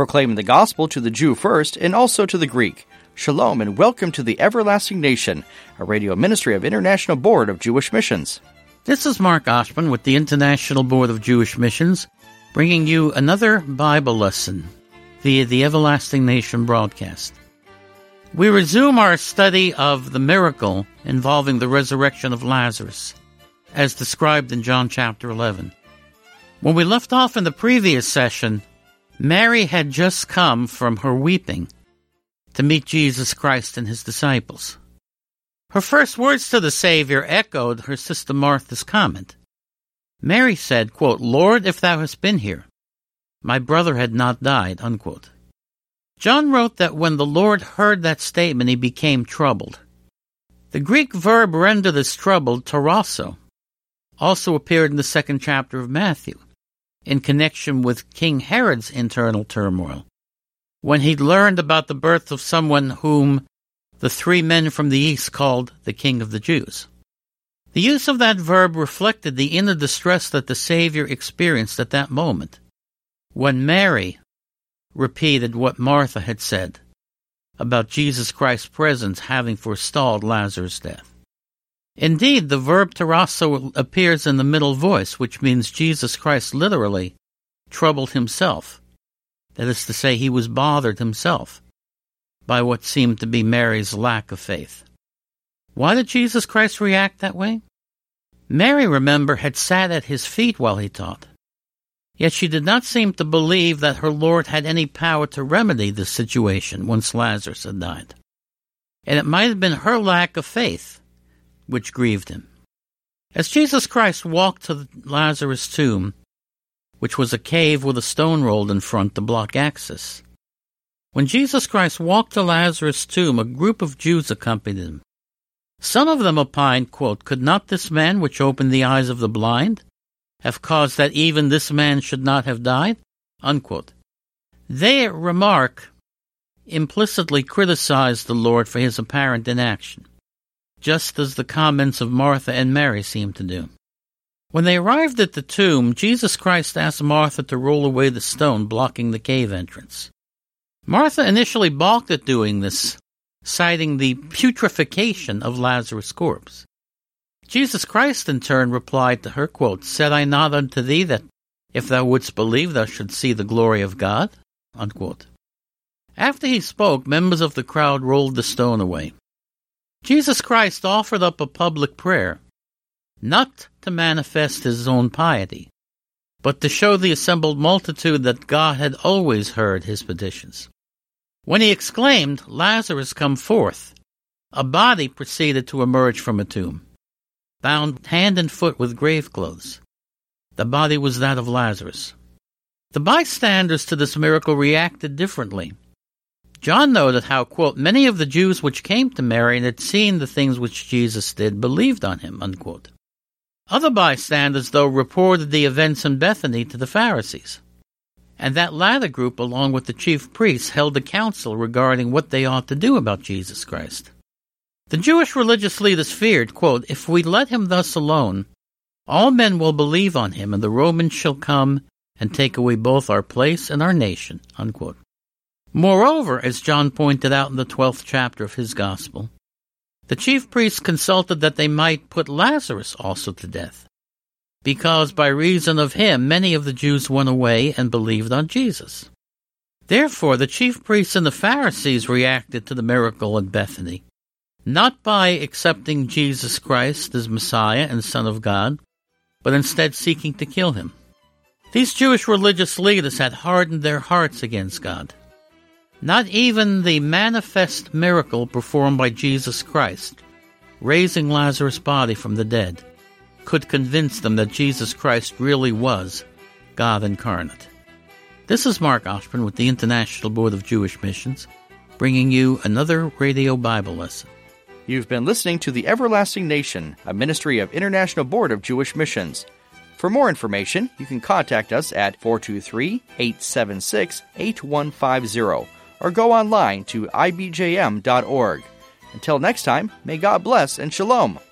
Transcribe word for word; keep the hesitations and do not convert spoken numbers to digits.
proclaiming the gospel to the Jew first and also to the Greek. Shalom and welcome to the Everlasting Nation, a radio ministry of International Board of Jewish Missions. This is Mark Oshman with the International Board of Jewish Missions, bringing you another Bible lesson via the Everlasting Nation broadcast. We resume our study of the miracle involving the resurrection of Lazarus, as described in John chapter eleven. When we left off in the previous session, Mary had just come from her weeping to meet Jesus Christ and his disciples. Her first words to the Savior echoed her sister Martha's comment. Mary said, quote, "Lord, if thou hadst been here, my brother had not died," unquote. John wrote that when the Lord heard that statement, he became troubled. The Greek verb rendered as troubled, tarasso, also appeared in the second chapter of Matthew, in connection with King Herod's internal turmoil, when he learned about the birth of someone whom the three men from the east called the King of the Jews. The use of that verb reflected the inner distress that the Savior experienced at that moment, when Mary repeated what Martha had said about Jesus Christ's presence having forestalled Lazarus' death. Indeed, the verb tarasso appears in the middle voice, which means Jesus Christ literally troubled himself. That is to say, he was bothered himself by what seemed to be Mary's lack of faith. Why did Jesus Christ react that way? Mary, remember, had sat at his feet while he taught. Yet she did not seem to believe that her Lord had any power to remedy the situation once Lazarus had died. And it might have been her lack of faith which grieved him. As Jesus Christ walked to Lazarus' tomb, which was a cave with a stone rolled in front to block access, when Jesus Christ walked to Lazarus' tomb, a group of Jews accompanied him. Some of them opined, quote, "Could not this man which opened the eyes of the blind have caused that even this man should not have died?" Unquote. They remark implicitly criticized the Lord for his apparent inaction, just as the comments of Martha and Mary seem to do. When they arrived at the tomb, Jesus Christ asked Martha to roll away the stone blocking the cave entrance. Martha initially balked at doing this, citing the putrefaction of Lazarus' corpse. Jesus Christ in turn replied to her, quote, "Said I not unto thee that if thou wouldst believe thou shouldst see the glory of God?" Unquote. After he spoke, members of the crowd rolled the stone away. Jesus Christ offered up a public prayer, not to manifest his own piety, but to show the assembled multitude that God had always heard his petitions. When he exclaimed, "Lazarus, come forth," a body proceeded to emerge from a tomb, bound hand and foot with grave clothes. The body was that of Lazarus. The bystanders to this miracle reacted differently. John noted how, quote, "Many of the Jews which came to Mary and had seen the things which Jesus did believed on him," unquote. Other bystanders, though, reported the events in Bethany to the Pharisees, and that latter group, along with the chief priests, held a council regarding what they ought to do about Jesus Christ. The Jewish religious leaders feared, quote, "If we let him thus alone, all men will believe on him, and the Romans shall come and take away both our place and our nation," unquote. Moreover, as John pointed out in the twelfth chapter of his gospel, the chief priests consulted that they might put Lazarus also to death, because by reason of him many of the Jews went away and believed on Jesus. Therefore, the chief priests and the Pharisees reacted to the miracle at Bethany, not by accepting Jesus Christ as Messiah and Son of God, but instead seeking to kill him. These Jewish religious leaders had hardened their hearts against God. Not even the manifest miracle performed by Jesus Christ, raising Lazarus' body from the dead, could convince them that Jesus Christ really was God incarnate. This is Mark Oshman with the International Board of Jewish Missions, bringing you another radio Bible lesson. You've been listening to The Everlasting Nation, a ministry of International Board of Jewish Missions. For more information, you can contact us at four two three, eight seven six, eight one five zero or go online to I B J M dot org. Until next time, may God bless and shalom.